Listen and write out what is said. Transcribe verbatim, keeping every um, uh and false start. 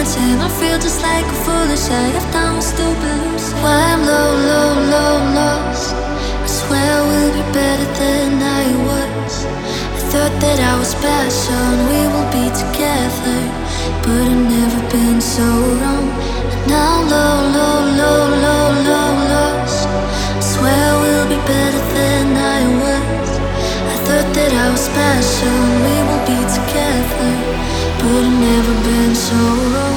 And I feel just like a foolish. I have done stupid lose. Why I'm low, low, low, lost. I swear I will be better than I was. I thought that I was special and we will be together, but I've never been so wrong. And now I'm low, low, low, low, low, lost. I swear I will be better than I was. I thought that I was special and we will be together, but I've never been so wrong.